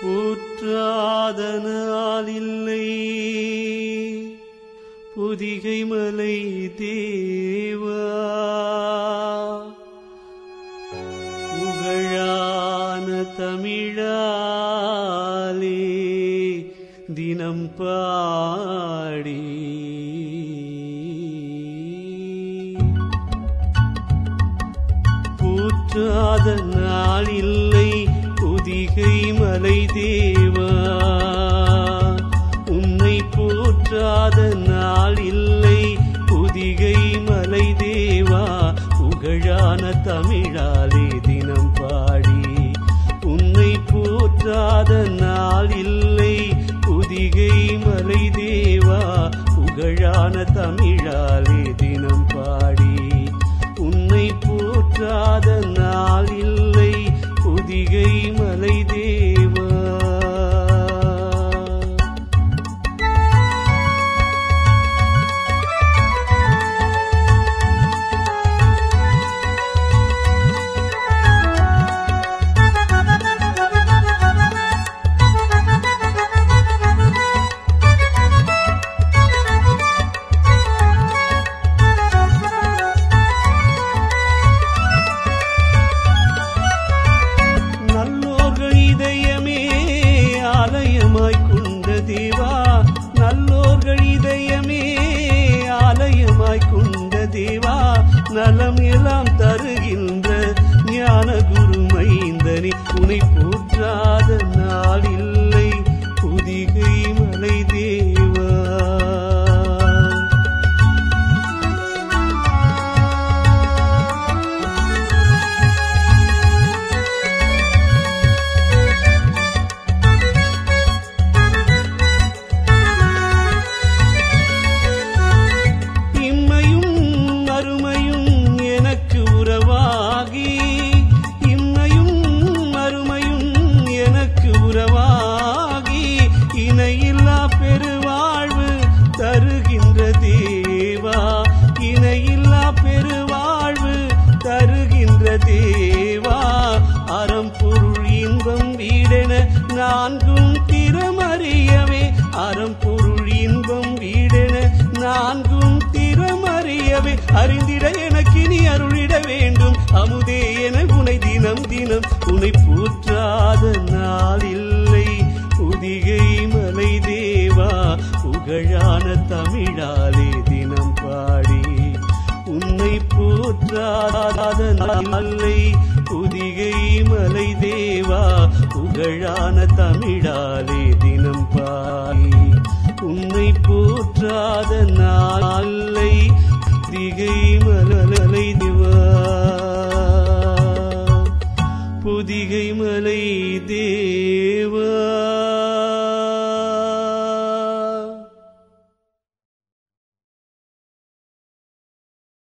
போற்றாத நாளில்லை பொதிகை மலை தேவா, புகழான தமிழாலே தினம் பாடி போற்றாத நாளில்லை பொதிகை மலை தேவா, உன்னை போற்றாத நாளில்லை பொதிகை மலை தேவா, புகழான தமிழாலே தினம் பாடி. உன்னை போற்றாத நாளில்லை பொதிகை மலை தேவா, புகழான தமிழாலே தினம் பாடி. உன்னை போற்றாத நாளில்லை பொதிகை மலை தேவா. நலம் எல்லாம் தருகின்ற ஞான குரு மைந்தனே, உன்னை போற்றாத நாளில்லை பொதிகை மலை தேவா. இணையில்லா பெருவாழ்வு தருகின்ற தேவா, இணையில்லா பெருவாழ்வு தருகின்ற தேவா, அறம் பொருள் இன்பம் வீடென நான்கும் திறமறியவே, அறம் பொருள் இன்பம் வீடென நான்கும் திறமறியவே, அறிந்திட எனக்கு நீ அருளிட வேண்டும் அமுதே என உனை தினம் தினம். உனை போற்றாத நாளில்லை பொதிகை மலை தேவா, புகழான தமிழாலே தினம் பாடி. உன்னை போற்றாத நாளை பொதிகை மலை தேவா, புகழான தமிழாலே தினம் பாடி. உன்னை போற்றாத நாளை பொதிகை மலை தேவா, பொதிகை மலை தேவா.